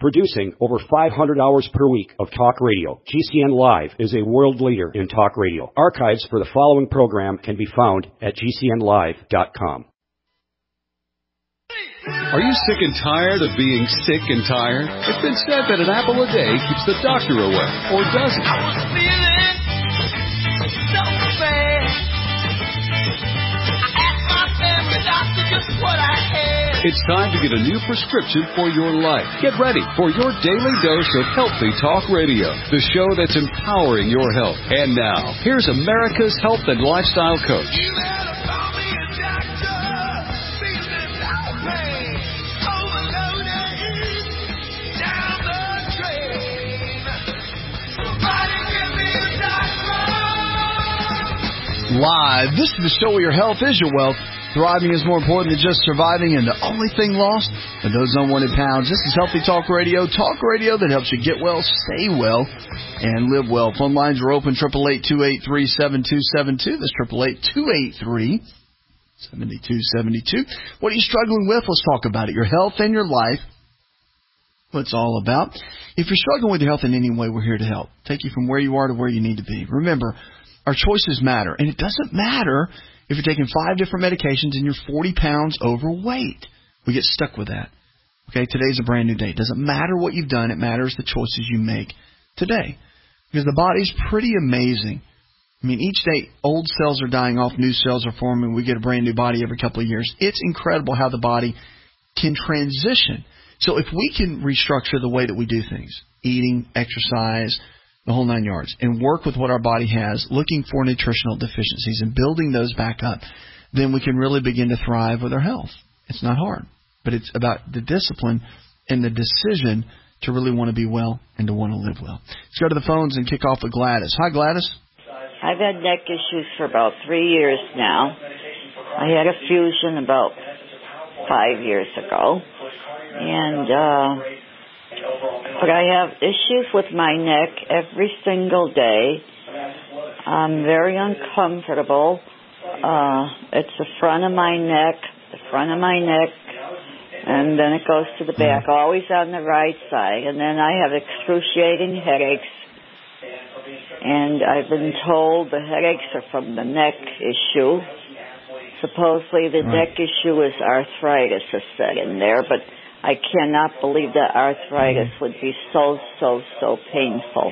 Producing over 500 hours per week of talk radio, GCN Live is a world leader in talk radio. Archives for the following program can be found at GCNlive.com. Are you sick and tired of being sick and tired? It's been said that an apple a day keeps the doctor away, or does it? I was feeling so bad. I asked my family doctor just what I had. It's time to get a new prescription for your life. Get ready for your daily dose of Healthy Talk Radio, the show that's empowering your health. And now, here's America's health and lifestyle coach. Live. This is the show where your health is your wealth. Thriving is more important than just surviving, and the only thing lost are those unwanted pounds. This is Healthy Talk Radio that helps you get well, stay well, and live well. Phone lines are open, 888-283-7272. That's 888-283-7272. What are you struggling with? Let's talk about it. Your health and your life. What it's all about. If you're struggling with your health in any way, we're here to help. Take you from where you are to where you need to be. Remember, our choices matter, and it doesn't matter if you're taking 5 different medications and you're 40 pounds overweight. We get stuck with that. Okay, today's a brand new day. It doesn't matter what you've done. It matters the choices you make today, because the body's pretty amazing. I mean, each day, old cells are dying off, new cells are forming. We get a brand new body every couple of years. It's incredible how the body can transition. So if we can restructure the way that we do things, eating, exercise, the whole 9 yards, and work with what our body has, looking for nutritional deficiencies and building those back up, then we can really begin to thrive with our health. It's not hard, but it's about the discipline and the decision to really want to be well and to want to live well. Let's go to the phones and kick off with Gladys. Hi, Gladys. I've had neck issues for about 3 years now. I had a fusion about 5 years ago, and but I have issues with my neck every single day. I'm very uncomfortable. It's the front of my neck, and then it goes to the back, always on the right side. And then I have excruciating headaches. And I've been told the headaches are from the neck issue. Supposedly the neck issue is arthritis is set in there, but I cannot believe that arthritis would be so painful.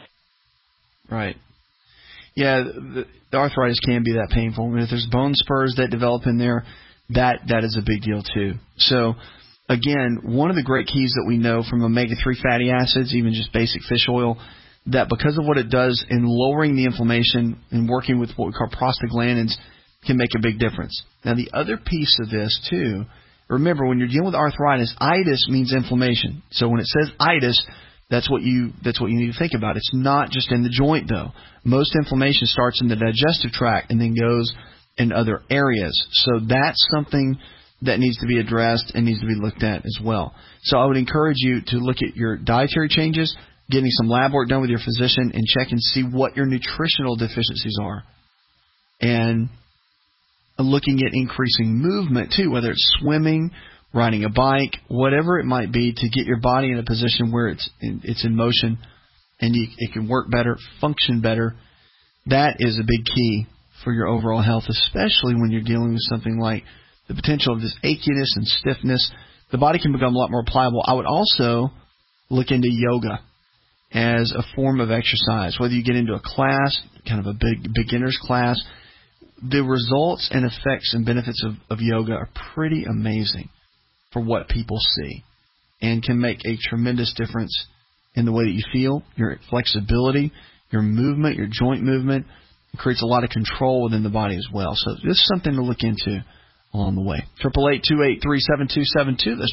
Right. Yeah, the arthritis can be that painful. I mean, if there's bone spurs that develop in there, that is a big deal too. So, again, one of the great keys that we know from omega-3 fatty acids, even just basic fish oil, that because of what it does in lowering the inflammation and working with what we call prostaglandins, can make a big difference. Now, the other piece of this too, remember, when you're dealing with arthritis, itis means inflammation. So when it says itis, that's what you need to think about. It's not just in the joint, though. Most inflammation starts in the digestive tract and then goes in other areas. So that's something that needs to be addressed and needs to be looked at as well. So I would encourage you to look at your dietary changes, getting some lab work done with your physician, and check and see what your nutritional deficiencies are. And looking at increasing movement, too, whether it's swimming, riding a bike, whatever it might be, to get your body in a position where it's in motion and it can work better, function better. That is a big key for your overall health, especially when you're dealing with something like the potential of this achiness and stiffness. The body can become a lot more pliable. I would also look into yoga as a form of exercise, whether you get into a class, kind of a big beginner's class. The results and effects and benefits of yoga are pretty amazing for what people see, and can make a tremendous difference in the way that you feel, your flexibility, your movement, your joint movement. It creates a lot of control within the body as well. So this is something to look into along the way. 888-283-7272. That's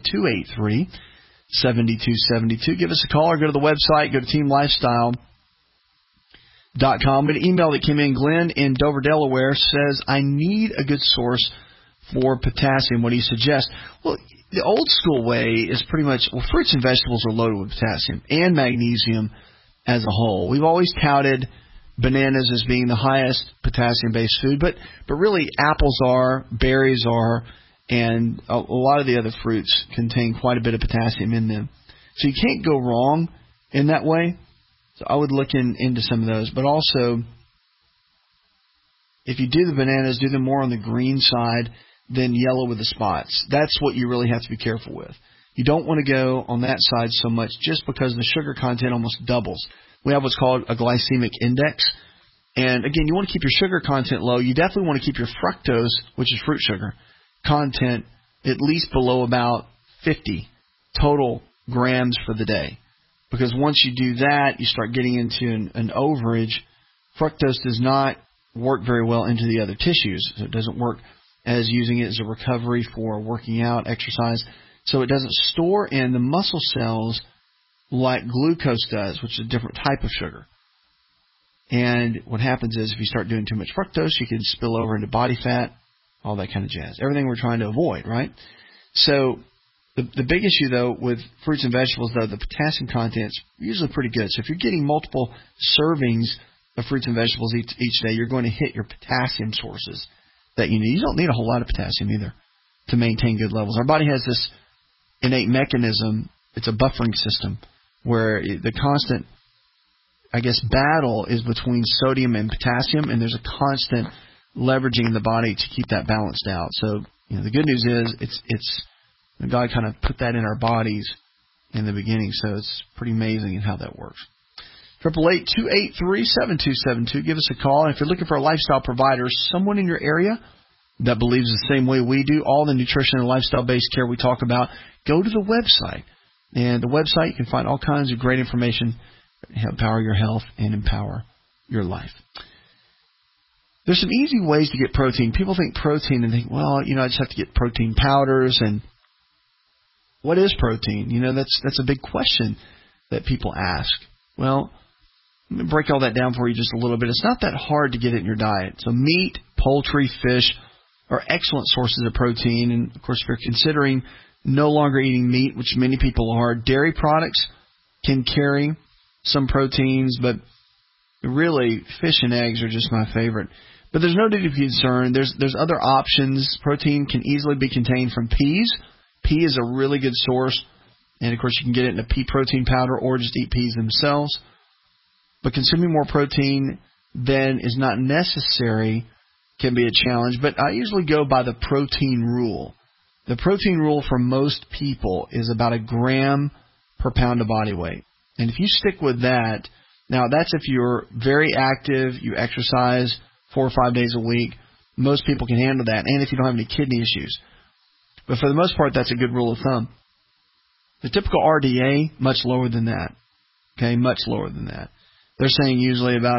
888-283-7272. Give us a call or go to the website. Go to teamlifestyle.com. But an email that came in, Glenn in Dover, Delaware, says, I need a good source for potassium. What do you suggest? Well, the old school way is pretty much, fruits and vegetables are loaded with potassium and magnesium as a whole. We've always touted bananas as being the highest potassium-based food, but really apples are, berries are, and a lot of the other fruits contain quite a bit of potassium in them. So you can't go wrong in that way. So I would look into some of those. But also, if you do the bananas, do them more on the green side than yellow with the spots. That's what you really have to be careful with. You don't want to go on that side so much just because the sugar content almost doubles. We have what's called a glycemic index. And again, you want to keep your sugar content low. You definitely want to keep your fructose, which is fruit sugar, content at least below about 50 total grams for the day. Because once you do that, you start getting into an overage. Fructose does not work very well into the other tissues. So it doesn't work as using it as a recovery for working out, exercise. So it doesn't store in the muscle cells like glucose does, which is a different type of sugar. And what happens is if you start doing too much fructose, you can spill over into body fat, all that kind of jazz. Everything we're trying to avoid, right? So the big issue, though, with fruits and vegetables, though, the potassium content's usually pretty good. So if you're getting multiple servings of fruits and vegetables each day, you're going to hit your potassium sources that you need. You don't need a whole lot of potassium either to maintain good levels. Our body has this innate mechanism. It's a buffering system where the constant, I guess, battle is between sodium and potassium, and there's a constant leveraging in the body to keep that balanced out. So, the good news is it's God kind of put that in our bodies in the beginning, so it's pretty amazing in how that works. 888-283-7272. Give us a call. And if you're looking for a lifestyle provider, someone in your area that believes the same way we do, all the nutrition and lifestyle-based care we talk about, go to the website. And the website, you can find all kinds of great information to empower your health and empower your life. There's some easy ways to get protein. People think protein and think, well, I just have to get protein powders. And what is protein? That's a big question that people ask. Well, let me break all that down for you just a little bit. It's not that hard to get it in your diet. So meat, poultry, fish are excellent sources of protein. And, of course, if you're considering no longer eating meat, which many people are, dairy products can carry some proteins, but really fish and eggs are just my favorite. But there's no need to be concerned. There's other options. Protein can easily be contained from peas. Pea is a really good source. And, of course, you can get it in a pea protein powder or just eat peas themselves. But consuming more protein than is not necessary can be a challenge. But I usually go by the protein rule. The protein rule for most people is about 1 gram per pound of body weight. And if you stick with that, now that's if you're very active, you exercise 4 or 5 days a week, most people can handle that, and if you don't have any kidney issues. But for the most part, that's a good rule of thumb. The typical RDA, much lower than that. Okay, much lower than that. They're saying usually it's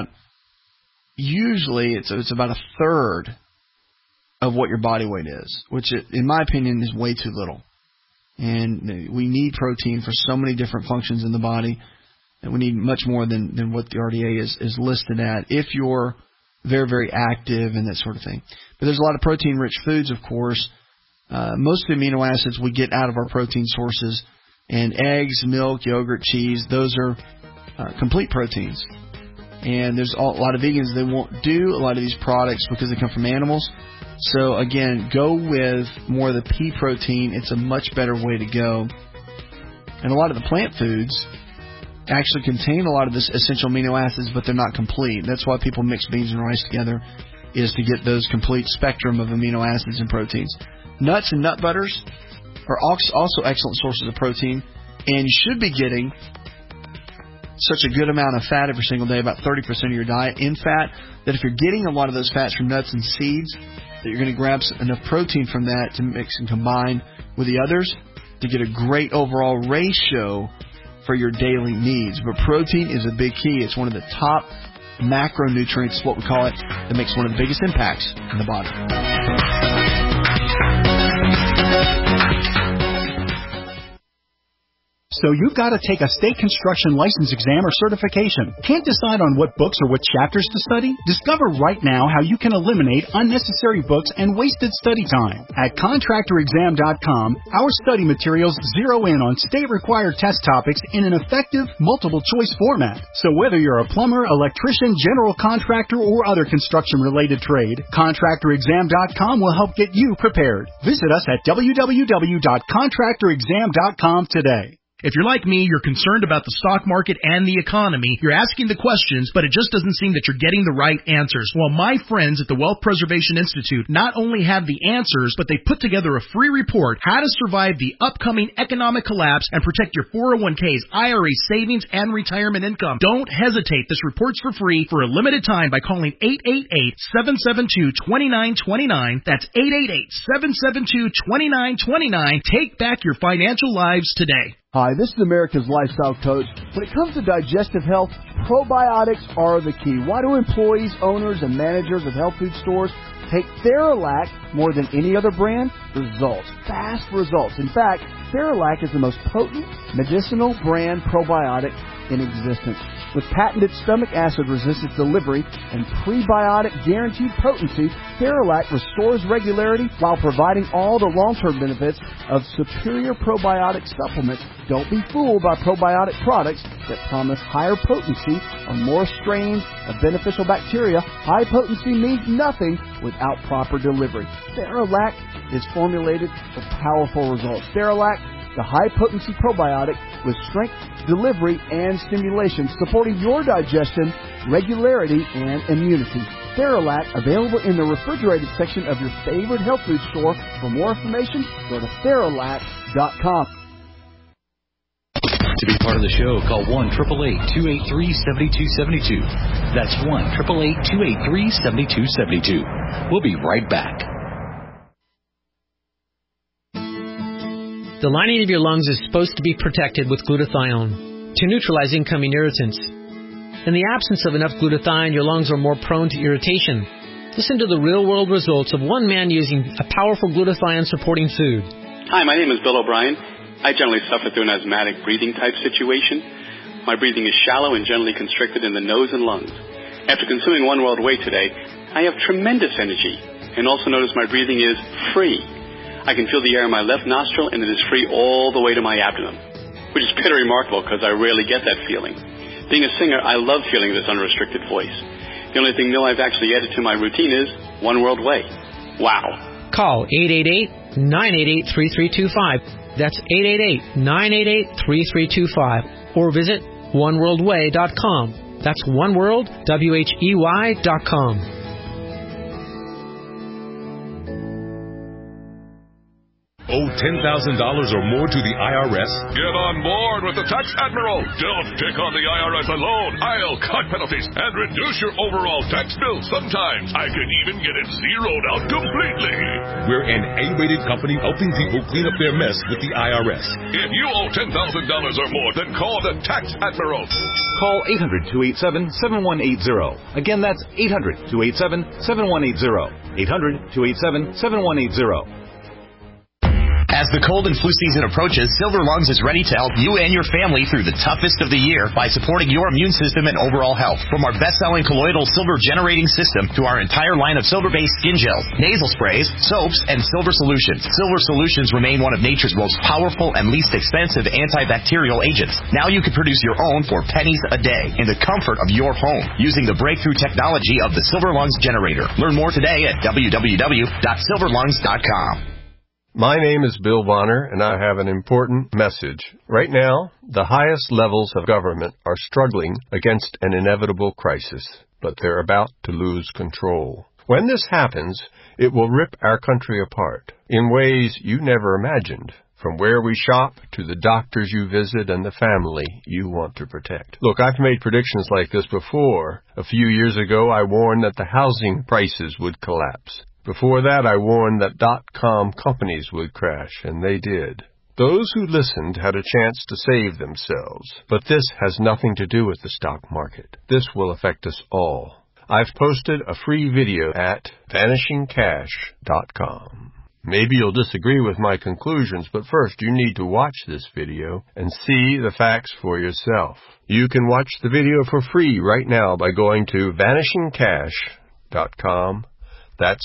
about 1/3 of what your body weight is, which in my opinion is way too little. And we need protein for so many different functions in the body, and we need much more than what the RDA is listed at if you're very, very active and that sort of thing. But there's a lot of protein-rich foods, of course. Most of the amino acids we get out of our protein sources, and eggs, milk, yogurt, cheese, those are complete proteins. And there's a lot of vegans, they won't do a lot of these products because they come from animals. So, again, go with more of the pea protein. It's a much better way to go. And a lot of the plant foods actually contain a lot of this essential amino acids, but they're not complete. That's why people mix beans and rice together, is to get those complete spectrum of amino acids and proteins. Nuts and nut butters are also excellent sources of protein, and you should be getting such a good amount of fat every single day, about 30% of your diet in fat, that if you're getting a lot of those fats from nuts and seeds, that you're going to grab enough protein from that to mix and combine with the others to get a great overall ratio for your daily needs. But protein is a big key. It's one of the top macronutrients, what we call it, that makes one of the biggest impacts in the body. So you've got to take a state construction license exam or certification. Can't decide on what books or what chapters to study? Discover right now how you can eliminate unnecessary books and wasted study time. At ContractorExam.com, our study materials zero in on state-required test topics in an effective, multiple-choice format. So whether you're a plumber, electrician, general contractor, or other construction-related trade, ContractorExam.com will help get you prepared. Visit us at www.ContractorExam.com today. If you're like me, you're concerned about the stock market and the economy. You're asking the questions, but it just doesn't seem that you're getting the right answers. Well, my friends at the Wealth Preservation Institute not only have the answers, but they put together a free report, How to Survive the Upcoming Economic Collapse and Protect Your 401ks, IRA savings, and retirement income. Don't hesitate. This report's for free for a limited time by calling 888-772-2929. That's 888-772-2929. Take back your financial lives today. Hi, this is America's Lifestyle Coach. When it comes to digestive health, probiotics are the key. Why do employees, owners, and managers of health food stores take Theralac more than any other brand? Results. Fast results. In fact, Theralac is the most potent medicinal brand probiotic in existence. With patented stomach acid resistant delivery and prebiotic guaranteed potency, Theralac restores regularity while providing all the long-term benefits of superior probiotic supplements. Don't be fooled by probiotic products that promise higher potency or more strains of beneficial bacteria. High potency means nothing without proper delivery. Theralac is formulated for powerful results. Theralac, the high-potency probiotic with strength, delivery, and stimulation, supporting your digestion, regularity, and immunity. Theralac, available in the refrigerated section of your favorite health food store. For more information, go to Theralac.com. To be part of the show, call 1-888-283-7272. That's 1-888-283-7272. We'll be right back. The lining of your lungs is supposed to be protected with glutathione to neutralize incoming irritants. In the absence of enough glutathione, your lungs are more prone to irritation. Listen to the real-world results of one man using a powerful glutathione-supporting food. Hi, my name is Bill O'Brien. I generally suffer through an asthmatic breathing type situation. My breathing is shallow and generally constricted in the nose and lungs. After consuming One World Whey today, I have tremendous energy and also notice my breathing is free. I can feel the air in my left nostril, and it is free all the way to my abdomen, which is pretty remarkable because I rarely get that feeling. Being a singer, I love feeling this unrestricted voice. The only thing new I've actually added to my routine is One World Whey. Wow. Call 888-988-3325. That's 888-988-3325. Or visit oneworldwhey.com. That's oneworld.com. Owe $10,000 or more to the IRS? Get on board with the Tax Admiral. Don't take on the IRS alone. I'll cut penalties and reduce your overall tax bill. Sometimes I can even get it zeroed out completely. We're an A-rated company helping people clean up their mess with the IRS. If you owe $10,000 or more, then call the Tax Admiral. Call 800-287-7180. Again, that's 800-287-7180. 800-287-7180. As the cold and flu season approaches, Silver Lungs is ready to help you and your family through the toughest of the year by supporting your immune system and overall health. From our best-selling colloidal silver generating system to our entire line of silver-based skin gels, nasal sprays, soaps, and silver solutions. Silver solutions remain one of nature's most powerful and least expensive antibacterial agents. Now you can produce your own for pennies a day in the comfort of your home using the breakthrough technology of the Silver Lungs generator. Learn more today at www.silverlungs.com. My name is Bill Bonner, and I have an important message. Right now, the highest levels of government are struggling against an inevitable crisis, but they're about to lose control. When this happens, it will rip our country apart in ways you never imagined, from where we shop to the doctors you visit and the family you want to protect. Look, I've made predictions like this before. A few years ago, I warned that the housing prices would collapse. Before that, I warned that .com companies would crash, and they did. Those who listened had a chance to save themselves. But this has nothing to do with the stock market. This will affect us all. I've posted a free video at vanishingcash.com. Maybe you'll disagree with my conclusions, but first you need to watch this video and see the facts for yourself. You can watch the video for free right now by going to vanishingcash.com. That's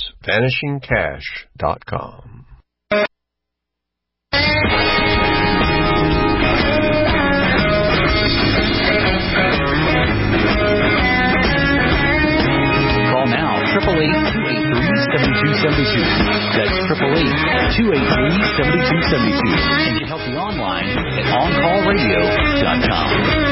vanishingcash.com. Call now, 888-283-7272. That's 888-283-7272. And get help beyond online at OnCallRadio.com.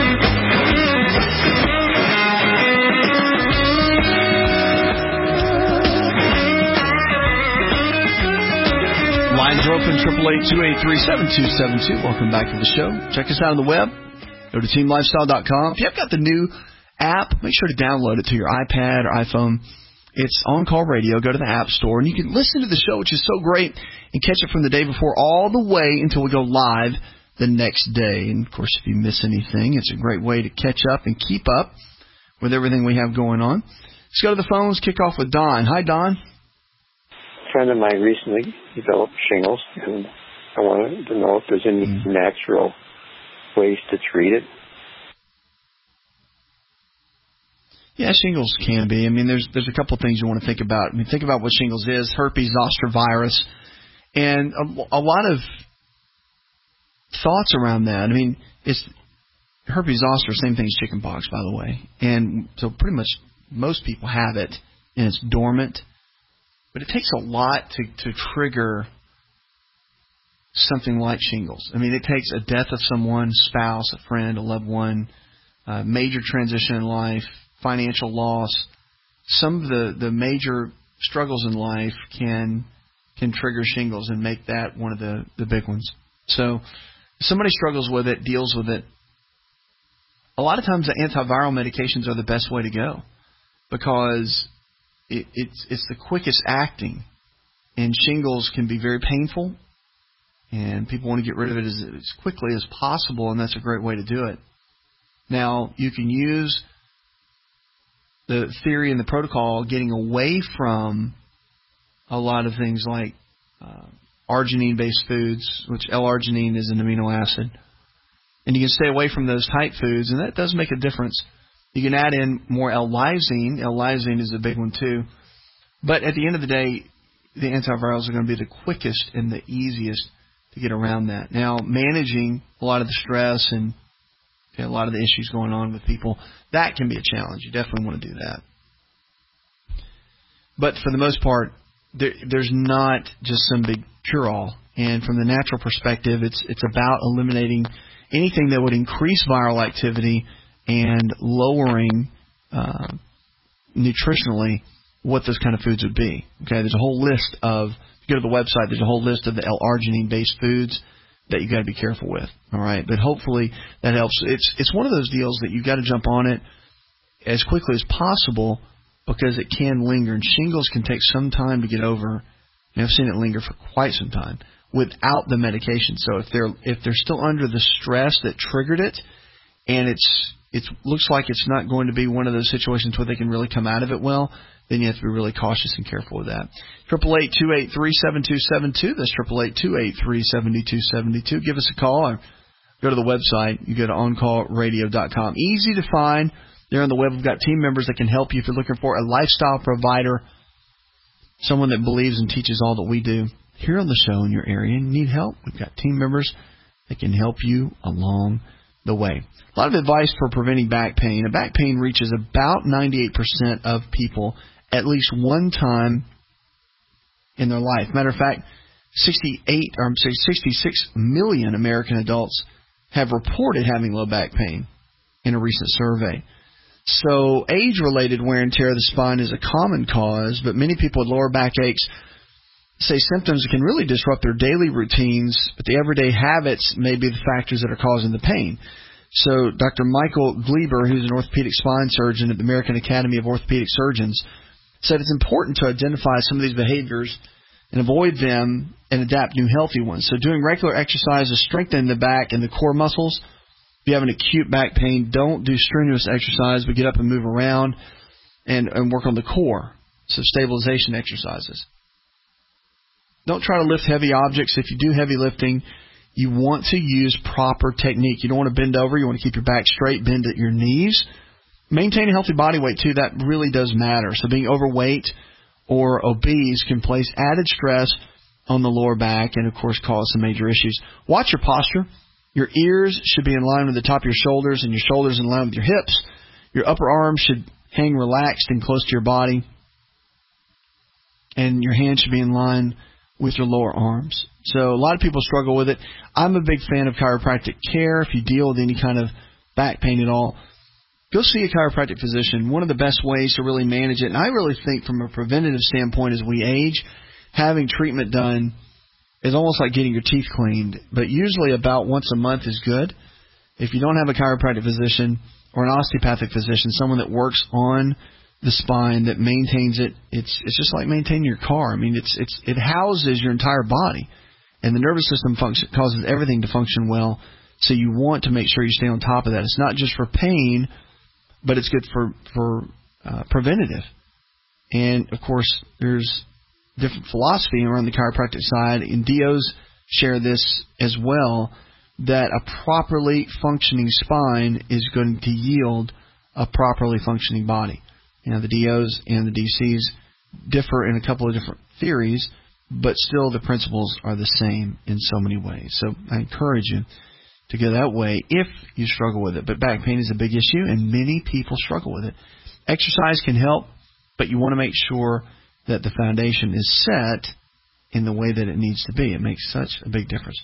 Lines are open, 888-283-7272. Welcome back to the show. Check us out on the web. Go to teamlifestyle.com. If you have got the new app, make sure to download it to your iPad or iPhone. It's On Call Radio. Go to the App Store, and you can listen to the show, which is so great, and catch it from the day before all the way until we go live the next day. And, of course, if you miss anything, it's a great way to catch up and keep up with everything we have going on. Let's go to the phones, kick off with Don. Hi, Don. A friend of mine recently developed shingles, and I wanted to know if there's any natural ways to treat it. Yeah, shingles can be. I mean, there's a couple of things you want to think about. I mean, think about what shingles is: herpes zoster virus, and a lot of thoughts around that. I mean, it's herpes zoster, same thing as chickenpox, by the way, and so pretty much most people have it, and it's dormant. But it takes a lot to trigger something like shingles. I mean, it takes a death of someone, spouse, a friend, a loved one, major transition in life, financial loss. Some of the major struggles in life can trigger shingles and make that one of the big ones. So if somebody struggles with it, deals with it, a lot of times the antiviral medications are the best way to go because it's the quickest acting, and shingles can be very painful, and people want to get rid of it as quickly as possible, and that's a great way to do it. Now, you can use the theory and the protocol getting away from a lot of things like arginine-based foods, which L-arginine is an amino acid, and you can stay away from those type foods, and that does make a difference. You can add in more L-lysine. L-lysine is a big one, too. But at the end of the day, the antivirals are going to be the quickest and the easiest to get around that. Now, managing a lot of the stress and a lot of the issues going on with people, that can be a challenge. You definitely want to do that. But for the most part, there's not just some big cure-all. And from the natural perspective, it's about eliminating anything that would increase viral activity and lowering nutritionally what those kind of foods would be. Okay, there's a whole list of, if you go to the website, there's a whole list of the L-arginine-based foods that you got to be careful with. All right, but hopefully that helps. It's one of those deals that you got to jump on it as quickly as possible because it can linger, and shingles can take some time to get over. And I've seen it linger for quite some time without the medication. So if they're still under the stress that triggered it, and it looks like it's not going to be one of those situations where they can really come out of it well, then you have to be really cautious and careful with that. 888-283-7272. That's 888-283-7272. Give us a call or go to the website. You go to OnCallRadio.com. Easy to find. There on the web, we've got team members that can help you if you're looking for a lifestyle provider, someone that believes and teaches all that we do here on the show in your area and need help. We've got team members that can help you along the way. A lot of advice for preventing back pain. Back pain reaches about 98% of people at least one time in their life. Matter of fact, 66 million American adults have reported having low back pain in a recent survey. So age-related wear and tear of the spine is a common cause, but many people with lower back aches say symptoms can really disrupt their daily routines, but the everyday habits may be the factors that are causing the pain. So Dr. Michael Gleiber, who's an orthopedic spine surgeon at the American Academy of Orthopedic Surgeons, said it's important to identify some of these behaviors and avoid them and adapt new healthy ones. So doing regular exercises, strengthening the back and the core muscles. If you have an acute back pain, don't do strenuous exercise, but get up and move around and work on the core. So stabilization exercises. Don't try to lift heavy objects. If you do heavy lifting, you want to use proper technique. You don't want to bend over. You want to keep your back straight, bend at your knees. Maintain a healthy body weight, too. That really does matter. So being overweight or obese can place added stress on the lower back and, of course, cause some major issues. Watch your posture. Your ears should be in line with the top of your shoulders and your shoulders in line with your hips. Your upper arms should hang relaxed and close to your body. And your hands should be in line with your lower arms. So a lot of people struggle with it. I'm a big fan of chiropractic care. If you deal with any kind of back pain at all, go see a chiropractic physician. One of the best ways to really manage it, and I really think from a preventative standpoint as we age, having treatment done is almost like getting your teeth cleaned, but usually about once a month is good. If you don't have a chiropractic physician or an osteopathic physician, someone that works on the spine, that maintains it, it's just like maintaining your car. I mean, it houses your entire body, and the nervous system causes everything to function well, so you want to make sure you stay on top of that. It's not just for pain, but it's good for preventative. And, of course, there's different philosophy around the chiropractic side, and DOs share this as well, that a properly functioning spine is going to yield a properly functioning body. You know, the DOs and the DCs differ in a couple of different theories, but still the principles are the same in so many ways. So I encourage you to go that way if you struggle with it. But back pain is a big issue, and many people struggle with it. Exercise can help, but you want to make sure that the foundation is set in the way that it needs to be. It makes such a big difference.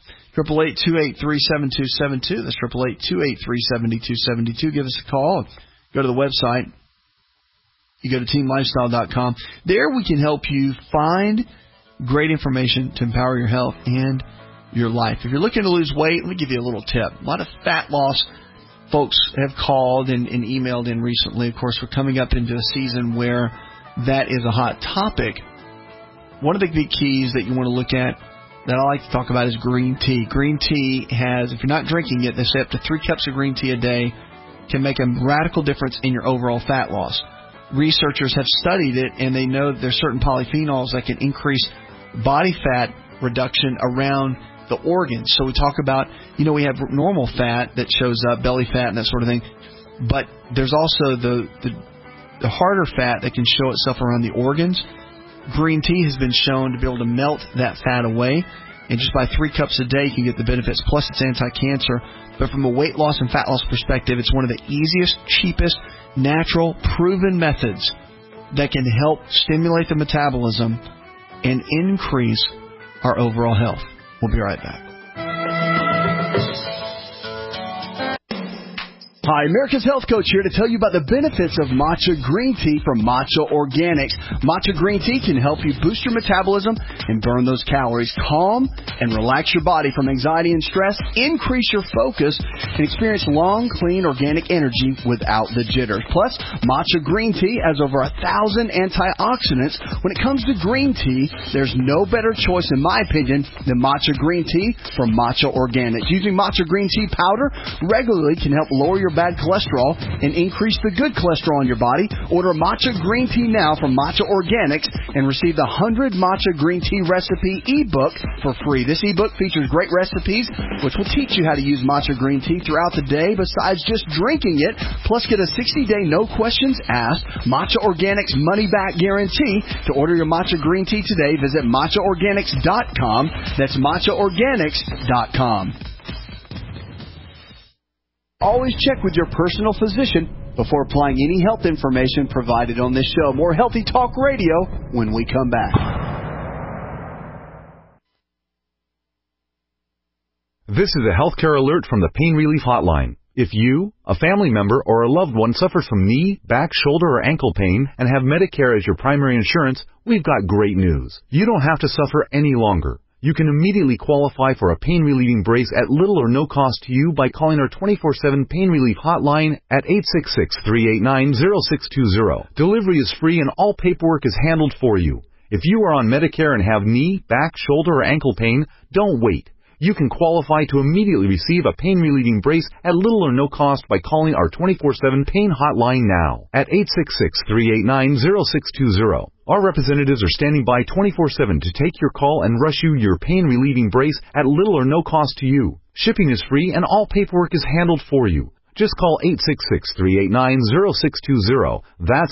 888-283-7272. That's 888-283-7272. Give us a call. Go to the website. You go to teamlifestyle.com. There we can help you find great information to empower your health and your life. If you're looking to lose weight, let me give you a little tip. A lot of fat loss folks have called and emailed in recently. Of course, we're coming up into a season where that is a hot topic. One of the big keys that you want to look at that I like to talk about is green tea. Green tea has, if you're not drinking it, they say up to 3 cups of green tea a day can make a radical difference in your overall fat loss. Researchers have studied it, and they know that there's certain polyphenols that can increase body fat reduction around the organs. So we talk about, we have normal fat that shows up, belly fat and that sort of thing, but there's also the harder fat that can show itself around the organs. Green tea has been shown to be able to melt that fat away, and just by 3 cups a day you can get the benefits, plus it's anti-cancer. But from a weight loss and fat loss perspective, it's one of the easiest, cheapest, natural, proven methods that can help stimulate the metabolism and increase our overall health. We'll be right back. Hi, America's Health Coach here to tell you about the benefits of matcha green tea from Matcha Organics. Matcha green tea can help you boost your metabolism and burn those calories, calm and relax your body from anxiety and stress, increase your focus, and experience long, clean, organic energy without the jitters. Plus, matcha green tea has over 1,000 antioxidants. When it comes to green tea, there's no better choice, in my opinion, than matcha green tea from Matcha Organics. Using matcha green tea powder regularly can help lower your bad cholesterol and increase the good cholesterol in your body. Order matcha green tea now from Matcha Organics and receive the 100 matcha green tea recipe ebook for free. This ebook features great recipes which will teach you how to use matcha green tea throughout the day besides just drinking it. Plus, get a 60-day no questions asked Matcha Organics money back guarantee. To order your matcha green tea today, visit matchaorganics.com. That's matchaorganics.com. Always check with your personal physician before applying any health information provided on this show. More Healthy Talk Radio when we come back. This is a healthcare alert from the Pain Relief Hotline. If you, a family member, or a loved one suffers from knee, back, shoulder, or ankle pain and have Medicare as your primary insurance, we've got great news. You don't have to suffer any longer. You can immediately qualify for a pain-relieving brace at little or no cost to you by calling our 24/7 Pain Relief Hotline at 866-389-0620. Delivery is free and all paperwork is handled for you. If you are on Medicare and have knee, back, shoulder, or ankle pain, don't wait. You can qualify to immediately receive a pain-relieving brace at little or no cost by calling our 24/7 Pain Hotline now at 866-389-0620. Our representatives are standing by 24/7 to take your call and rush you your pain-relieving brace at little or no cost to you. Shipping is free and all paperwork is handled for you. Just call 866-389-0620. That's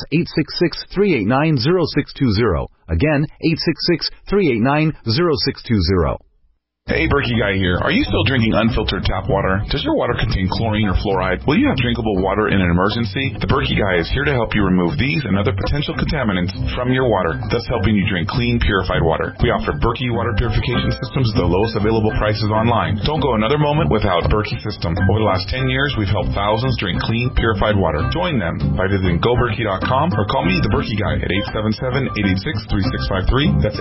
866-389-0620. Again, 866-389-0620. Hey, Berkey Guy here. Are you still drinking unfiltered tap water? Does your water contain chlorine or fluoride? Will you have drinkable water in an emergency? The Berkey Guy is here to help you remove these and other potential contaminants from your water, thus helping you drink clean, purified water. We offer Berkey water purification systems at the lowest available prices online. Don't go another moment without a Berkey system. Over the last 10 years, we've helped thousands drink clean, purified water. Join them by visiting GoBerkey.com or call me, the Berkey Guy, at 877-886-3653. That's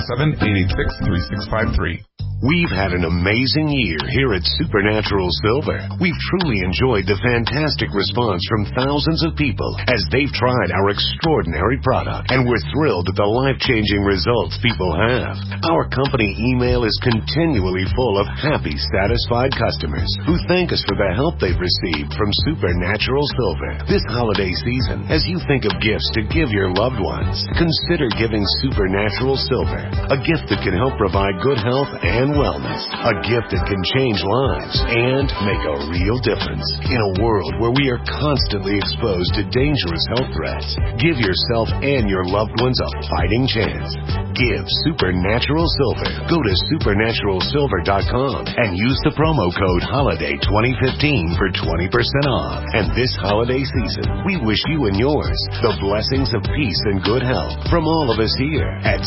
877-886-3653. We've had an amazing year here at Supernatural Silver. We've truly enjoyed the fantastic response from thousands of people as they've tried our extraordinary product, and we're thrilled at the life-changing results people have. Our company email is continually full of happy, satisfied customers who thank us for the help they've received from Supernatural Silver. This holiday season, as you think of gifts to give your loved ones, consider giving Supernatural Silver, a gift that can help provide good health and wellness, a gift that can change lives and make a real difference. In a world where we are constantly exposed to dangerous health threats, give yourself and your loved ones a fighting chance. Give Supernatural Silver. Go to supernaturalsilver.com and use the promo code HOLIDAY2015 for 20% off. And this holiday season, we wish you and yours the blessings of peace and good health from all of us here at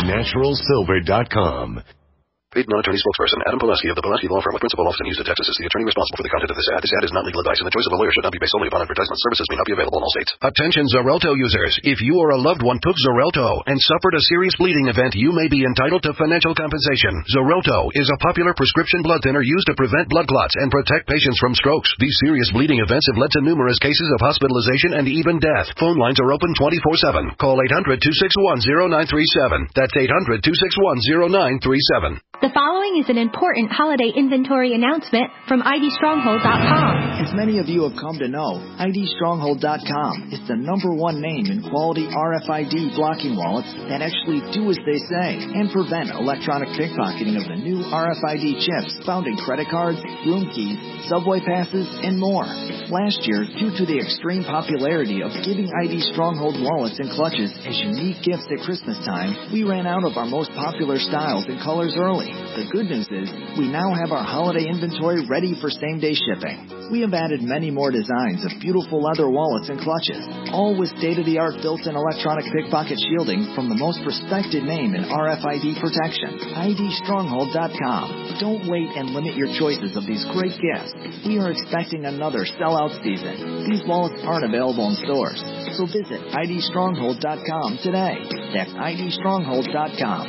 supernaturalsilver.com. Paid non-attorney spokesperson Adam Pulaski of the Pulaski Law Firm of Principal Office in Houston, Texas is the attorney responsible for the content of this ad. This ad is not legal advice, and the choice of a lawyer should not be based solely upon advertisement. Services may not be available in all states. Attention Xarelto users. If you or a loved one took Xarelto and suffered a serious bleeding event, you may be entitled to financial compensation. Xarelto is a popular prescription blood thinner used to prevent blood clots and protect patients from strokes. These serious bleeding events have led to numerous cases of hospitalization and even death. Phone lines are open 24/7. Call 800-261-0937. That's 800-261-0937. The following is an important holiday inventory announcement from IDStronghold.com. As many of you have come to know, IDStronghold.com is the #1 name in quality RFID blocking wallets that actually do as they say and prevent electronic pickpocketing of the new RFID chips found in credit cards, room keys, subway passes, and more. Last year, due to the extreme popularity of giving ID Stronghold wallets and clutches as unique gifts at Christmas time, we ran out of our most popular styles and colors early. The good news is, we now have our holiday inventory ready for same-day shipping. We have added many more designs of beautiful leather wallets and clutches, all with state-of-the-art built-in electronic pickpocket shielding from the most respected name in RFID protection, IDStronghold.com. Don't wait and limit your choices of these great gifts. We are expecting another sellout season. These wallets aren't available in stores, so visit IDStronghold.com today. That's IDStronghold.com.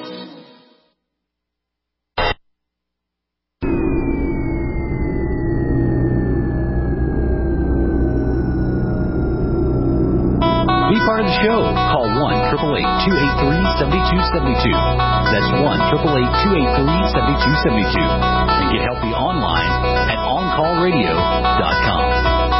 Be part of the show. Call 1-888-283-7272. That's 1-888-283-7272. And get healthy online at OnCallRadio.com.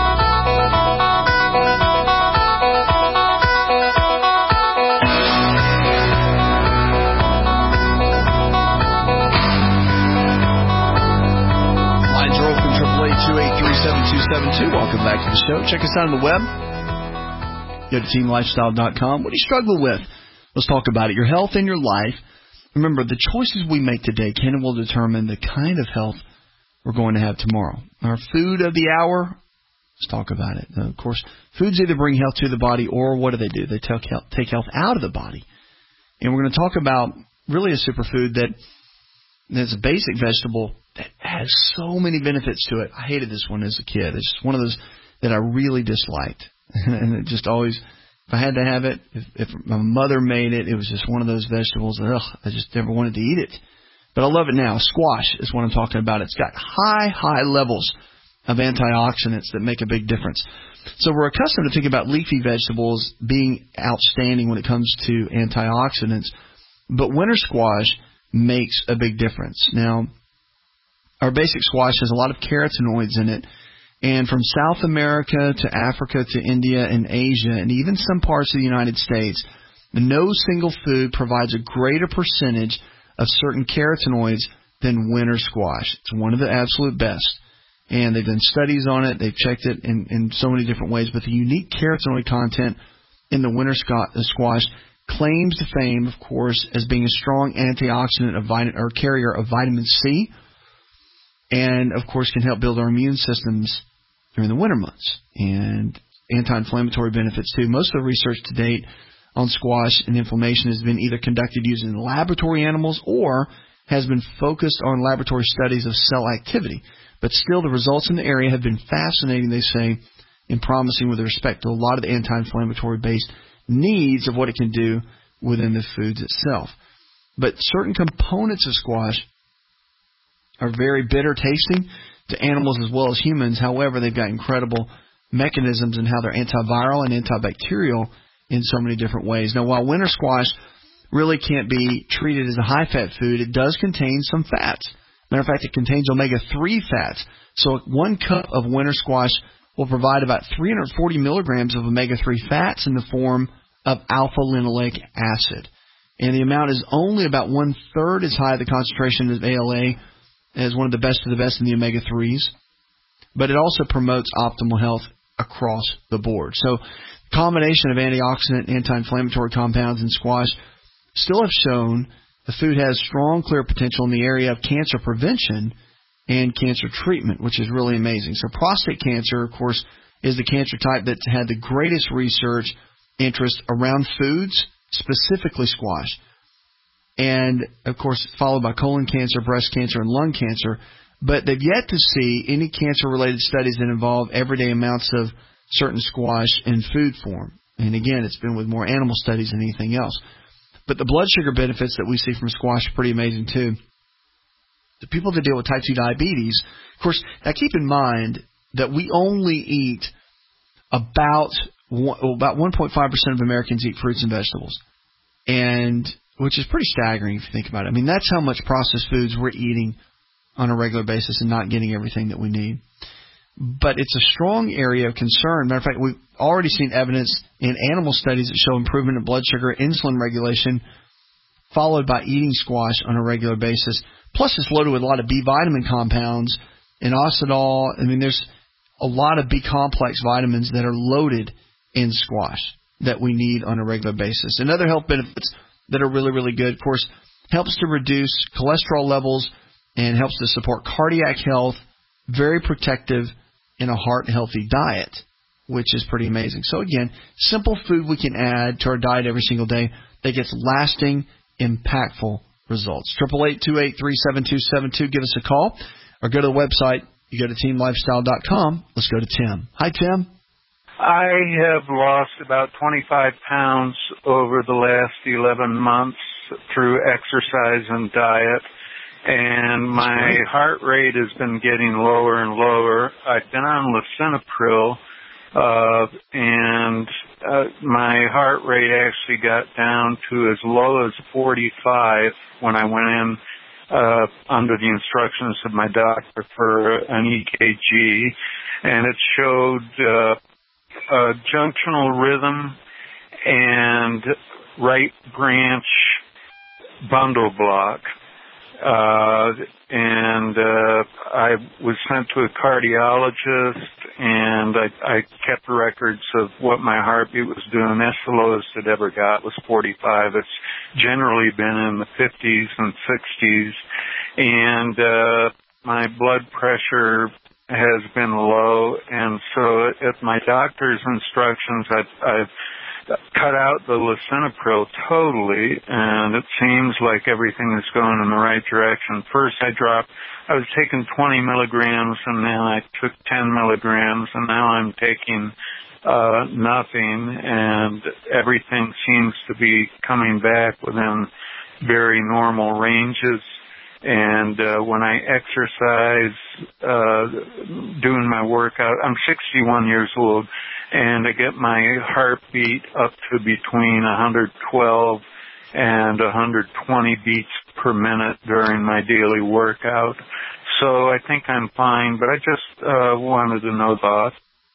Lines are open, 888-283-7272. Welcome back to the show. Check us out on the web. Go to teamlifestyle.com. What do you struggle with? Let's talk about it. Your health and your life. Remember, the choices we make today can and will determine the kind of health we're going to have tomorrow. Our food of the hour, let's talk about it. Now, of course, foods either bring health to the body or what do? They take health out of the body. And we're going to talk about really a superfood that's a basic vegetable that has so many benefits to it. I hated this one as a kid. It's just one of those that I really disliked. And it just always, if I had to have it, if my mother made it, it was just one of those vegetables that, I just never wanted to eat it. But I love it now. Squash is what I'm talking about. It's got high levels of antioxidants that make a big difference. So we're accustomed to think about leafy vegetables being outstanding when it comes to antioxidants, but winter squash makes a big difference. Now, our basic squash has a lot of carotenoids in it. And from South America to Africa to India and Asia and even some parts of the United States, no single food provides a greater percentage of certain carotenoids than winter squash. It's one of the absolute best. And they've done studies on it. They've checked it in so many different ways. But the unique carotenoid content in the winter squash claims to fame, of course, as being a strong antioxidant or carrier of vitamin C, and, of course, can help build our immune systems during the winter months, and anti-inflammatory benefits, too. Most of the research to date on squash and inflammation has been either conducted using laboratory animals or has been focused on laboratory studies of cell activity. But still, the results in the area have been fascinating, they say, and promising with respect to a lot of the anti-inflammatory based needs of what it can do within the foods itself. But certain components of squash are very bitter tasting to animals as well as humans. However, they've got incredible mechanisms in how they're antiviral and antibacterial in so many different ways. Now, while winter squash really can't be treated as a high-fat food, it does contain some fats. Matter of fact, it contains omega-3 fats. So 1 cup of winter squash will provide about 340 milligrams of omega-3 fats in the form of alpha-linoleic acid. And the amount is only about 1/3 as high the concentration of ALA as one of the best in the omega-3s. But it also promotes optimal health across the board. So the combination of antioxidant and anti-inflammatory compounds in squash still have shown the food has strong, clear potential in the area of cancer prevention and cancer treatment, which is really amazing. So prostate cancer, of course, is the cancer type that's had the greatest research interest around foods, specifically squash. And, of course, followed by colon cancer, breast cancer, and lung cancer. But they've yet to see any cancer-related studies that involve everyday amounts of certain squash in food form. And, again, it's been with more animal studies than anything else. But the blood sugar benefits that we see from squash are pretty amazing, too. The people that deal with type 2 diabetes, of course, now keep in mind that we only eat about 1.5% of Americans eat fruits and vegetables, and which is pretty staggering if you think about it. I mean, that's how much processed foods we're eating on a regular basis and not getting everything that we need. But it's a strong area of concern. Matter of fact, we've already seen evidence in animal studies that show improvement in blood sugar, insulin regulation, followed by eating squash on a regular basis. Plus, it's loaded with a lot of B vitamin compounds and inositol. I mean, there's a lot of B complex vitamins that are loaded in squash that we need on a regular basis. And other health benefits that are really, really good, of course, helps to reduce cholesterol levels and helps to support cardiac health, very protective in a heart-healthy diet, which is pretty amazing. So, again, simple food we can add to our diet every single day that gets lasting, impactful results. 888-283-7272. Give us a call or go to the website. You go to teamlifestyle.com. Let's go to Tim. Hi, Tim. I have lost about 25 pounds over the last 11 months through exercise and diet, and my heart rate has been getting lower and lower. I've been on lisinopril, and my heart rate actually got down to as low as 45 when I went in under the instructions of my doctor for an EKG, and it showed junctional rhythm and right branch bundle block. And I was sent to a cardiologist, and I kept records of what my heartbeat was doing. That's the lowest it ever got was 45. It's generally been in the 50s and 60s. And my blood pressure has been low, and so at my doctor's instructions, I've cut out the lisinopril totally, and it seems like everything is going in the right direction. First, I was taking 20 milligrams, and then I took 10 milligrams, and now I'm taking nothing, and everything seems to be coming back within very normal ranges. And when I exercise, doing my workout, I'm 61 years old, and I get my heartbeat up to between 112 and 120 beats per minute during my daily workout. So I think I'm fine, but I just wanted to know thoughts.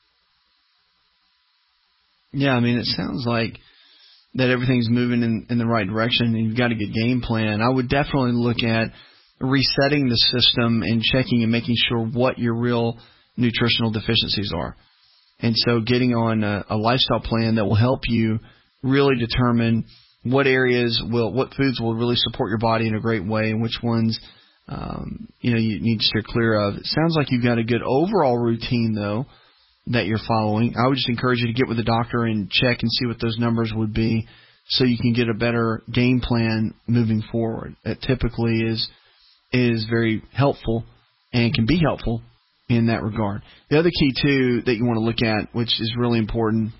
Yeah, I mean, it sounds like that everything's moving in the right direction, and you've got a good game plan. I would definitely look at resetting the system and checking and making sure what your real nutritional deficiencies are. And so getting on a lifestyle plan that will help you really determine what foods will really support your body in a great way, and which ones you need to steer clear of. It sounds like you've got a good overall routine, though, that you're following. I would just encourage you to get with the doctor and check and see what those numbers would be so you can get a better game plan moving forward. That typically is very helpful and can be helpful in that regard. The other key, too, that you want to look at, which is really important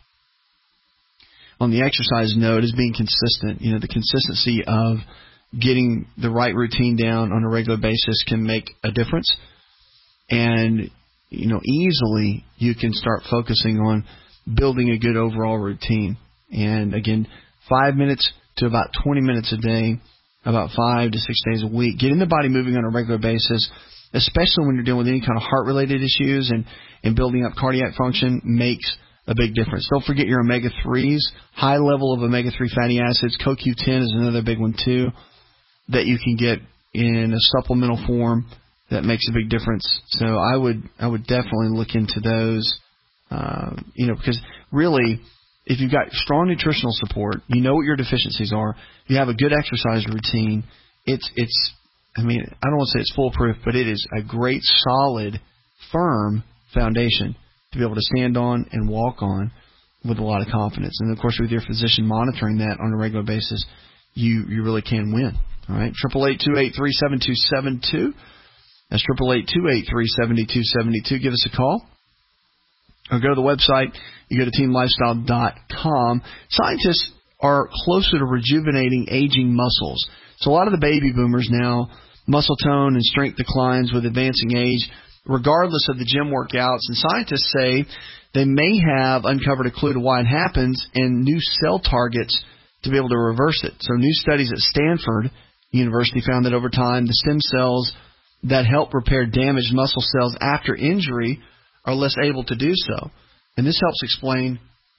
on the exercise note, is being consistent. The consistency of getting the right routine down on a regular basis can make a difference. And, easily you can start focusing on building a good overall routine. And, again, 5 minutes to about 20 minutes a day, about 5 to 6 days a week. Getting the body moving on a regular basis, especially when you're dealing with any kind of heart-related issues and building up cardiac function, makes a big difference. Don't forget your omega-3s, high level of omega-3 fatty acids. CoQ10 is another big one, too, that you can get in a supplemental form that makes a big difference. So I would definitely look into those, because really, if you've got strong nutritional support, you know what your deficiencies are, you have a good exercise routine, I don't want to say it's foolproof, but it is a great, solid, firm foundation to be able to stand on and walk on with a lot of confidence. And, of course, with your physician monitoring that on a regular basis, you really can win. All right, 888-283-7272. That's 888-283-7272. Give us a call. Or go to the website. You go to teamlifestyle.com. Scientists are closer to rejuvenating aging muscles. So a lot of the baby boomers now, muscle tone and strength declines with advancing age, regardless of the gym workouts. And scientists say they may have uncovered a clue to why it happens and new cell targets to be able to reverse it. So new studies at Stanford University found that over time, the stem cells that help repair damaged muscle cells after injury are less able to do so. And this helps explain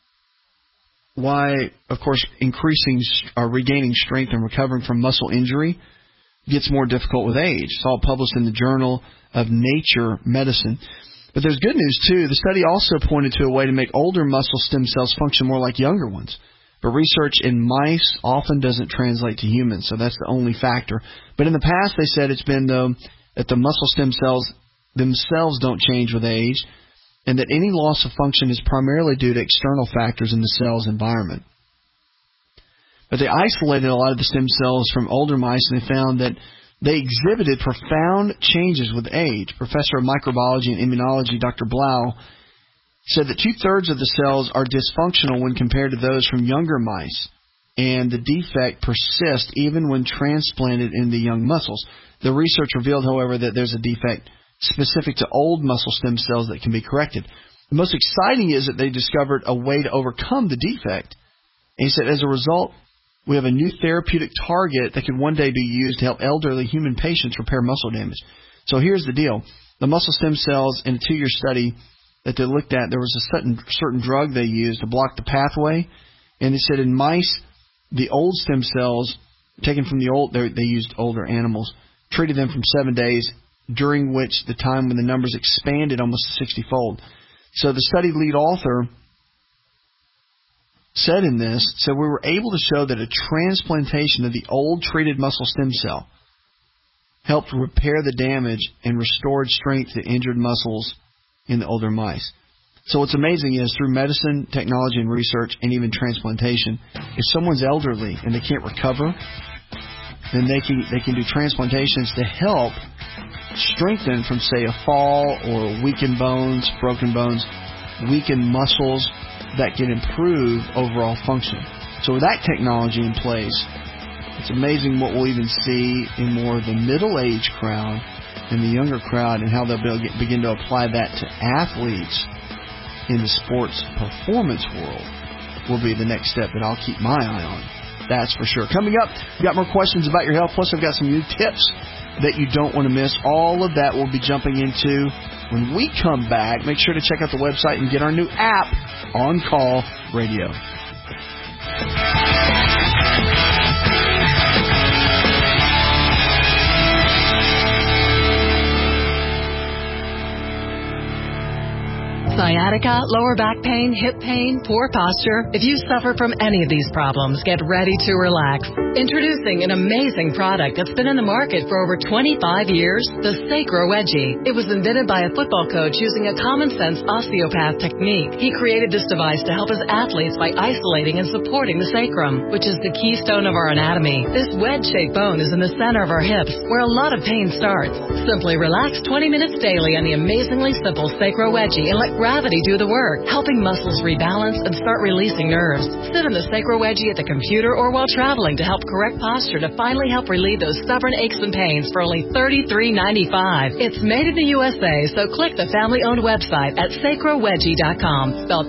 why, of course, regaining strength and recovering from muscle injury gets more difficult with age. It's all published in the Journal of Nature Medicine. But there's good news, too. The study also pointed to a way to make older muscle stem cells function more like younger ones. But research in mice often doesn't translate to humans, so that's the only factor. But in the past, they said it's been, though, that the muscle stem cells themselves don't change with age, and that any loss of function is primarily due to external factors in the cell's environment. But they isolated a lot of the stem cells from older mice, and they found that they exhibited profound changes with age. Professor of microbiology and immunology, Dr. Blau, said that 2/3 of the cells are dysfunctional when compared to those from younger mice, and the defect persists even when transplanted into young muscles. The research revealed, however, that there's a defect specific to old muscle stem cells that can be corrected. The most exciting is that they discovered a way to overcome the defect. And he said, as a result, we have a new therapeutic target that could one day be used to help elderly human patients repair muscle damage. So here's the deal. The muscle stem cells in a 2-year study that they looked at, there was a certain drug they used to block the pathway. And they said in mice, the old stem cells taken from they used older animals, treated them from 7 days, during which the time when the numbers expanded almost 60-fold. So the study lead author said we were able to show that a transplantation of the old treated muscle stem cell helped repair the damage and restored strength to injured muscles in the older mice. So what's amazing is through medicine, technology, and research, and even transplantation, if someone's elderly and they can't recover, then they can do transplantations to help strengthen from, say, a fall or weakened bones, broken bones, weakened muscles that can improve overall function. So with that technology in place, it's amazing what we'll even see in more of the middle-aged crowd and the younger crowd, and how they'll begin to apply that to athletes in the sports performance world will be the next step that I'll keep my eye on. That's for sure. Coming up, we've got more questions about your health, plus I've got some new tips that you don't want to miss. All of that we'll be jumping into when we come back. Make sure to check out the website and get our new app, On Call Radio. Sciatica, lower back pain, hip pain, poor posture. If you suffer from any of these problems, get ready to relax. Introducing an amazing product that's been in the market for over 25 years, the Sacro Wedgie. It was invented by a football coach using a common-sense osteopath technique. He created this device to help his athletes by isolating and supporting the sacrum, which is the keystone of our anatomy. This wedge-shaped bone is in the center of our hips, where a lot of pain starts. Simply relax 20 minutes daily on the amazingly simple Sacro Wedgie and let gravity do the work, helping muscles rebalance and start releasing nerves. Sit in the Sacro Wedgie at the computer or while traveling to help correct posture to finally help relieve those stubborn aches and pains for only $33.95. It's made in the USA, so click the family-owned website at sacrowedgie.com, spelled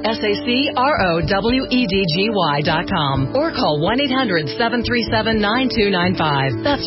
SACROWEDGY.com, or call 1-800-737-9295. That's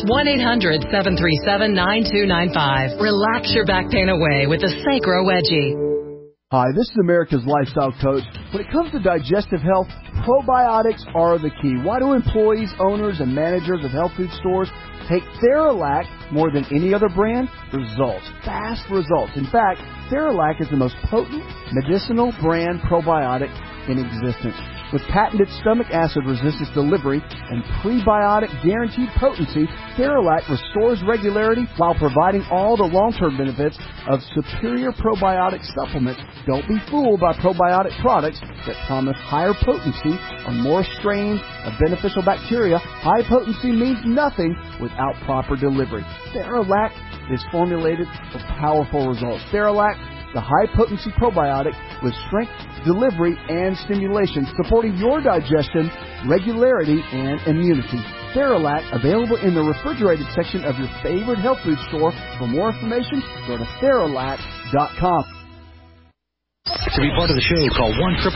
1-800-737-9295. Relax your back pain away with the Sacro Wedgie. Hi, this is America's Lifestyle Coach. When it comes to digestive health, probiotics are the key. Why do employees, owners, and managers of health food stores take Theralac more than any other brand? Results. Fast results. In fact, Theralac is the most potent medicinal brand probiotic in existence. With patented stomach acid resistance delivery and prebiotic guaranteed potency, Theralac restores regularity while providing all the long-term benefits of superior probiotic supplements. Don't be fooled by probiotic products that promise higher potency or more strains of beneficial bacteria. High potency means nothing without proper delivery. Theralac is formulated for powerful results. Theralac, the high-potency probiotic with strength, delivery, and stimulation, supporting your digestion, regularity, and immunity. Theralac, available in the refrigerated section of your favorite health food store. For more information, go to Theralac.com. To be part of the show, call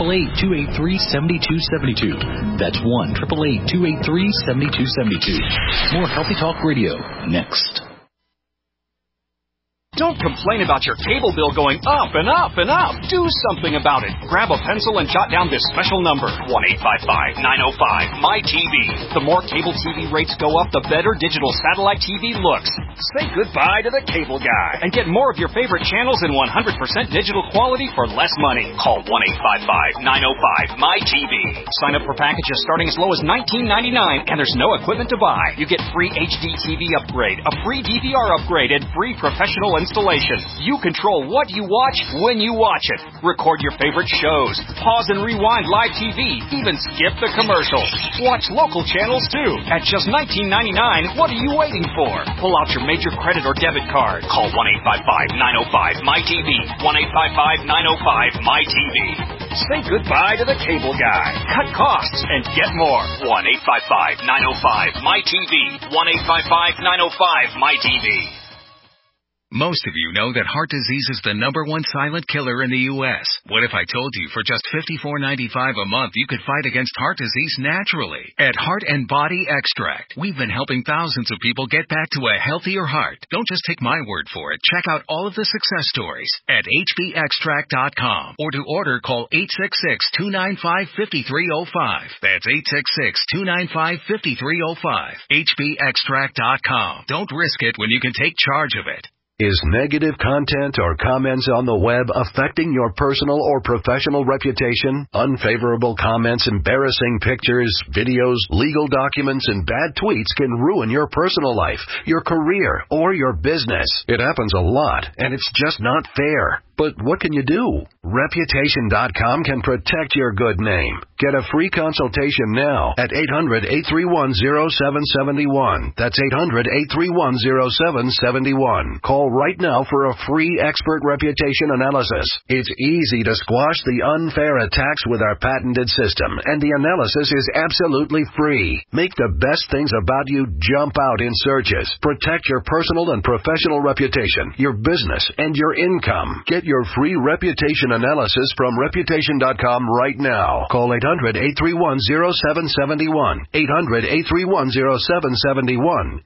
1-888-283-7272. That's 1-888-283-7272. More Healthy Talk Radio next. Don't complain about your cable bill going up and up and up. Do something about it. Grab a pencil and jot down this special number, 1-855-905-MY-TV. The more cable TV rates go up, the better digital satellite TV looks. Say goodbye to the cable guy and get more of your favorite channels in 100% digital quality for less money. Call 1-855-905-MY-TV. Sign up for packages starting as low as $19.99, and there's no equipment to buy. You get free HD TV upgrade, a free DVR upgrade, and free professional installation. You control what you watch when you watch it. Record your favorite shows. Pause and rewind live TV. Even skip the commercials. Watch local channels too. At just $19.99, what are you waiting for? Pull out your major credit or debit card. Call 1-855-905-MY-TV. 1-855-905-MY-TV. Say goodbye to the cable guy. Cut costs and get more. 1-855-905-MY-TV. 1-855-905-MY-TV. Most of you know that heart disease is the #1 silent killer in the U.S. What if I told you for just $54.95 a month you could fight against heart disease naturally? At Heart and Body Extract, we've been helping thousands of people get back to a healthier heart. Don't just take my word for it. Check out all of the success stories at hbextract.com, or to order, call 866-295-5305. That's 866-295-5305. hbextract.com. Don't risk it when you can take charge of it. Is negative content or comments on the web affecting your personal or professional reputation? Unfavorable comments, embarrassing pictures, videos, legal documents, and bad tweets can ruin your personal life, your career, or your business. It happens a lot, and it's just not fair. But what can you do? Reputation.com can protect your good name. Get a free consultation now at 800-831-0771. That's 800-831-0771. Call right now for a free expert reputation analysis. It's easy to squash the unfair attacks with our patented system, and the analysis is absolutely free. Make the best things about you jump out in searches. Protect your personal and professional reputation, your business, and your income. Get your free reputation analysis from Reputation.com right now. Call 800-831-0771. 800-831-0771.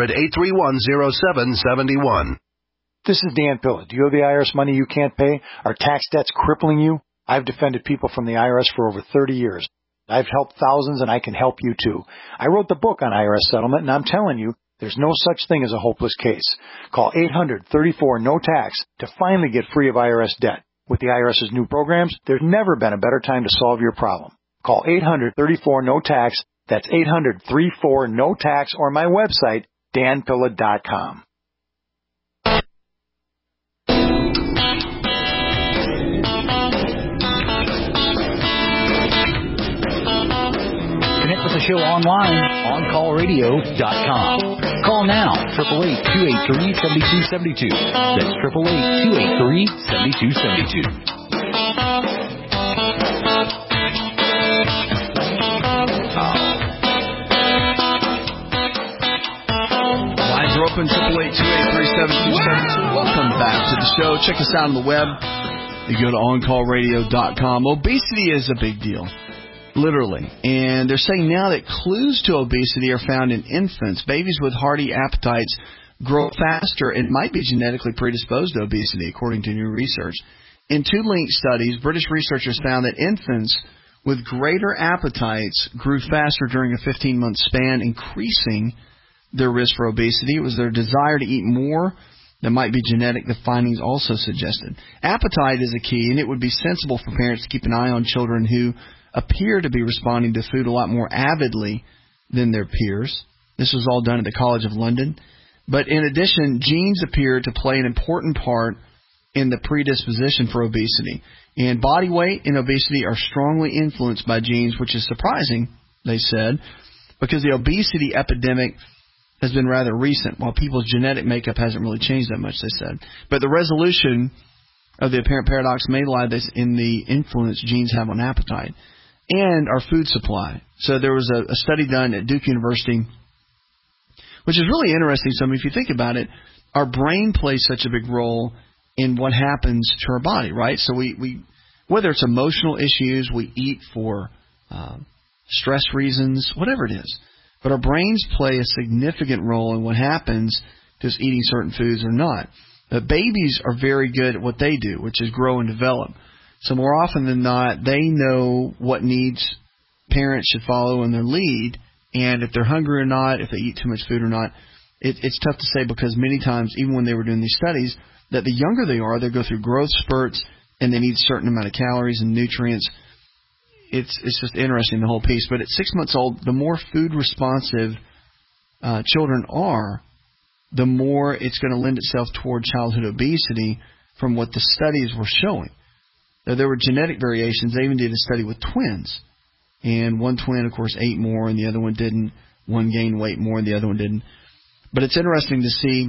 800-831-0771. This is Dan Pilla. Do you have the IRS money you can't pay? Are tax debts crippling you? I've defended people from the IRS for over 30 years. I've helped thousands, and I can help you too. I wrote the book on IRS settlement, and I'm telling you, there's no such thing as a hopeless case. Call 800-34-NO-TAX to finally get free of IRS debt. With the IRS's new programs, there's never been a better time to solve your problem. Call 800-34-NO-TAX. That's 800-34-NO-TAX, or my website, danpilla.com. Connect with the show online, OnCallRadio.com. Call now, 888-283-7272. That's 888-283-7272. Lines are open, 888-283-7272. Welcome back to the show. Check us out on the web. You go to OnCallRadio.com. Obesity is a big deal. Literally. And they're saying now that clues to obesity are found in infants. Babies with hearty appetites grow faster and might be genetically predisposed to obesity, according to new research. In two linked studies, British researchers found that infants with greater appetites grew faster during a 15-month span, increasing their risk for obesity. It was their desire to eat more that might be genetic, the findings also suggested. Appetite is a key, and it would be sensible for parents to keep an eye on children who appear to be responding to food a lot more avidly than their peers. This was all done at the College of London. But in addition, genes appear to play an important part in the predisposition for obesity. And body weight and obesity are strongly influenced by genes, which is surprising, they said, because the obesity epidemic has been rather recent, while people's genetic makeup hasn't really changed that much, they said. But the resolution of the apparent paradox may lie in the influence genes have on appetite and our food supply. So there was a study done at Duke University, which is really interesting. So if you think about it, our brain plays such a big role in what happens to our body, right? So we whether it's emotional issues, we eat for stress reasons, whatever it is. But our brains play a significant role in what happens to us eating certain foods or not. Babies are very good at what they do, which is grow and develop. So more often than not, they know what needs parents should follow in their lead, and if they're hungry or not, if they eat too much food or not. It's tough to say because many times, even when they were doing these studies, that the younger they are, they go through growth spurts and they need a certain amount of calories and nutrients. It's just interesting, the whole piece. But at 6 months old, the more food responsive children are, the more it's going to lend itself toward childhood obesity from what the studies were showing. Now, there were genetic variations. They even did a study with twins. And one twin, of course, ate more and the other one didn't. One gained weight more and the other one didn't. But it's interesting to see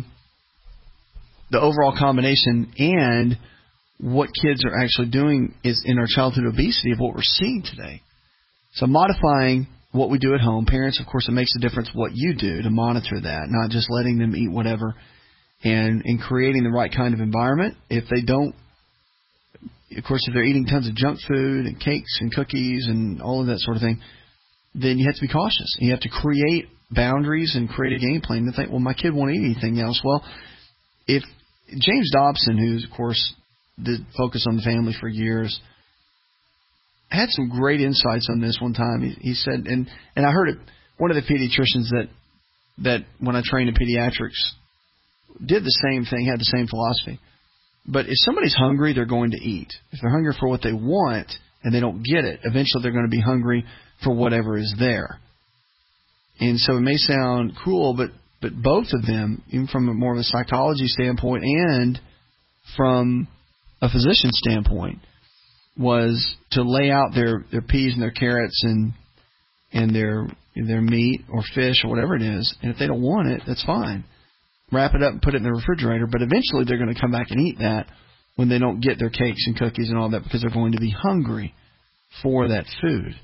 the overall combination and what kids are actually doing is in our childhood obesity of what we're seeing today. So modifying what we do at home. Parents, of course, it makes a difference what you do to monitor that, not just letting them eat whatever, and in creating the right kind of environment. If they don't, of course, if they're eating tons of junk food and cakes and cookies and all of that sort of thing, then you have to be cautious. You have to create boundaries and create a game plan to think, well, my kid won't eat anything else. Well, if James Dobson, who's, of course, did focus on the family for years, had some great insights on this one time. He said, and I heard it, one of the pediatricians that when I trained in pediatrics did the same thing, had the same philosophy. But if somebody's hungry, they're going to eat. If they're hungry for what they want and they don't get it, eventually they're going to be hungry for whatever is there. And so it may sound cruel, but both of them, even from a more of a psychology standpoint and from a physician standpoint, was to lay out their peas and their carrots and their meat or fish or whatever it is. And if they don't want it, that's fine. Wrap it up and put it in the refrigerator. But eventually they're going to come back and eat that when they don't get their cakes and cookies and all that because they're going to be hungry for that food.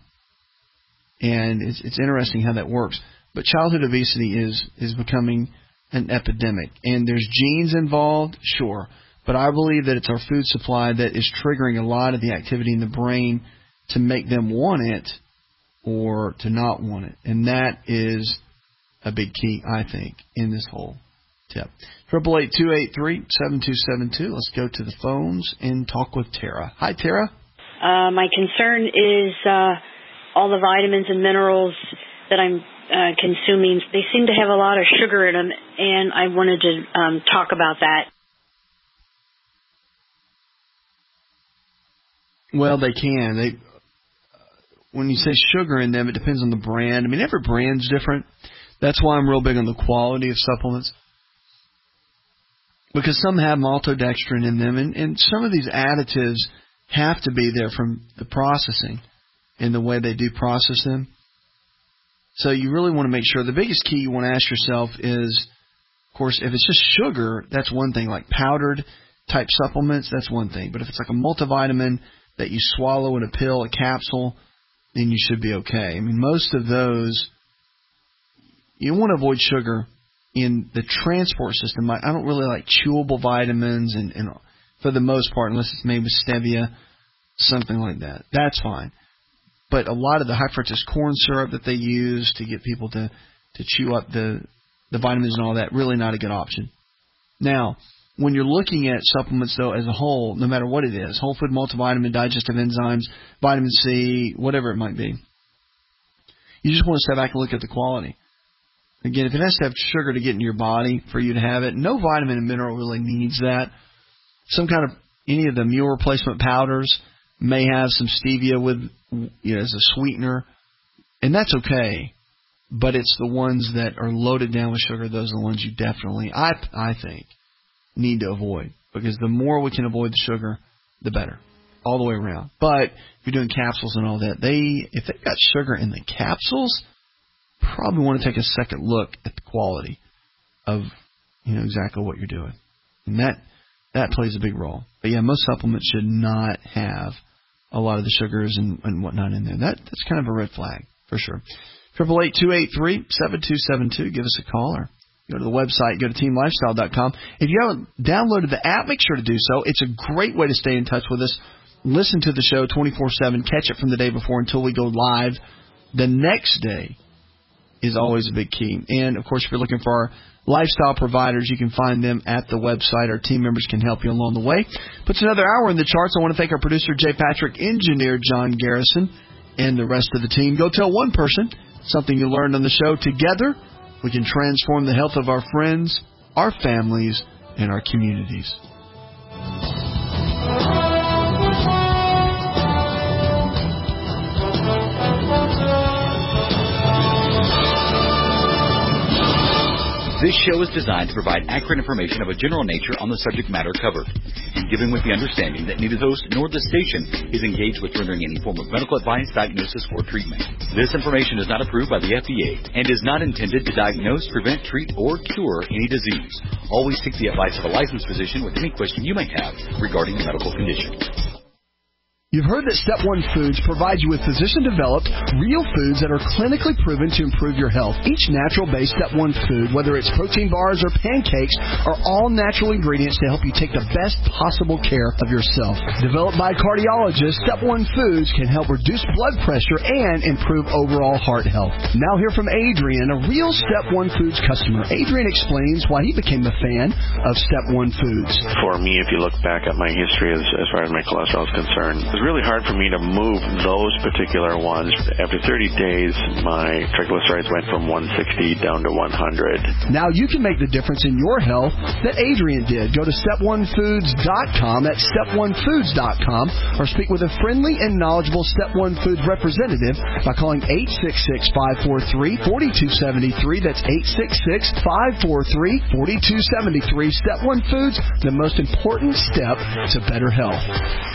And it's interesting how that works. But childhood obesity is becoming an epidemic. And there's genes involved, sure. But I believe that it's our food supply that is triggering a lot of the activity in the brain to make them want it or to not want it. And that is a big key, I think, in this whole tip. 888-283-7272. Let's go to the phones and talk with Tara. Hi, Tara. My concern is all the vitamins and minerals that I'm consuming. They seem to have a lot of sugar in them, and I wanted to talk about that. Well, they can. When you say sugar in them, it depends on the brand. I mean, every brand's different. That's why I'm real big on the quality of supplements. Because some have maltodextrin in them, and some of these additives have to be there from the processing and the way they do process them. So you really want to make sure. The biggest key you want to ask yourself is, of course, if it's just sugar, that's one thing. Like powdered type supplements, that's one thing. But if it's like a multivitamin that you swallow in a pill, a capsule, then you should be okay. I mean, most of those, you want to avoid sugar in the transport system. I don't really like chewable vitamins, and for the most part, unless it's made with stevia, something like that. That's fine. But a lot of the high fructose corn syrup that they use to get people to chew up the vitamins and all that, really not a good option. Now, when you're looking at supplements, though, as a whole, no matter what it is, whole food multivitamin, digestive enzymes, vitamin C, whatever it might be, you just want to step back and look at the quality. Again, if it has to have sugar to get into your body for you to have it, no vitamin and mineral really needs that. Any of the meal replacement powders may have some stevia with, as a sweetener, and that's okay. But it's the ones that are loaded down with sugar, those are the ones you definitely, I think, need to avoid. Because the more we can avoid the sugar, the better, all the way around. But if you're doing capsules and all that, if they've got sugar in the capsules, probably want to take a second look at the quality of, exactly what you're doing. And that plays a big role. But yeah, most supplements should not have a lot of the sugars and whatnot in there. That's kind of a red flag, for sure. 888-283-7272. Give us a call or go to the website, go to teamlifestyle.com. If you haven't downloaded the app, make sure to do so. It's a great way to stay in touch with us. Listen to the show 24/7. Catch it from the day before until we go live the next day is always a big key. And, of course, if you're looking for our lifestyle providers, you can find them at the website. Our team members can help you along the way. Puts another hour in the charts. I want to thank our producer, Jay Patrick, engineer John Garrison, and the rest of the team. Go tell one person something you learned on the show. Together, we can transform the health of our friends, our families, and our communities. This show is designed to provide accurate information of a general nature on the subject matter covered, and given with the understanding that neither the host nor the station is engaged with rendering any form of medical advice, diagnosis, or treatment. This information is not approved by the FDA and is not intended to diagnose, prevent, treat, or cure any disease. Always seek the advice of a licensed physician with any question you may have regarding a medical condition. You've heard that Step 1 Foods provides you with physician-developed, real foods that are clinically proven to improve your health. Each natural-based Step 1 food, whether it's protein bars or pancakes, are all natural ingredients to help you take the best possible care of yourself. Developed by cardiologists, Step 1 Foods can help reduce blood pressure and improve overall heart health. Now hear from Adrian, a real Step 1 Foods customer. Adrian explains why he became a fan of Step 1 Foods. For me, if you look back at my history as far as my cholesterol is concerned, really hard for me to move those particular ones. After 30 days, my triglycerides went from 160 down to 100. Now you can make the difference in your health that Adrian did. Go to step1foods.com, that's step1foods.com, or speak with a friendly and knowledgeable Step 1 Foods representative by calling 866-543-4273. That's 866-543-4273. Step 1 Foods, the most important step to better health.